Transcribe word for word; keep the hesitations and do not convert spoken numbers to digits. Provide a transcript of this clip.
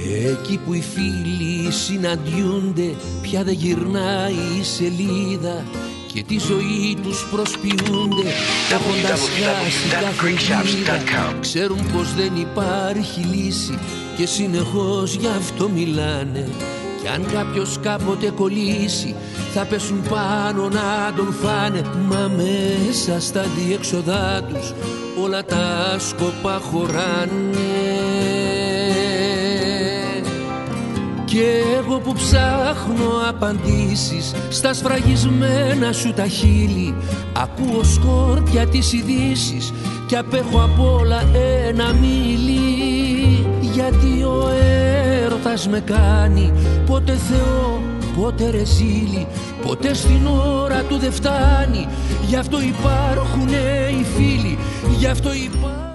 Εκεί που οι φίλοι συναντιούνται πια δεν γυρνάει η σελίδα και τη ζωή τους προσποιούνται έχοντας χάσει κάθε ελπίδα. Ξέρουν πως δεν υπάρχει λύση και συνεχώς γι' αυτό μιλάνε. Κι αν κάποιος κάποτε κολλήσει θα πέσουν πάνω να τον φάνε. Μα μέσα στα διέξοδά τους όλα τα σκοπά χωράνε. Κι εγώ που ψάχνω απαντήσεις στα σφραγισμένα σου τα χείλη, ακούω σκόρπια τις ειδήσεις κι απέχω απ' όλα ένα μίλι. Γιατί ο έρωτας με κάνει πότε Θεό, πότε ρεζίλι, ποτέ στην ώρα του δεν φτάνει. Γι' αυτό υπάρχουνε οι φίλοι, γι' αυτό υπάρχουν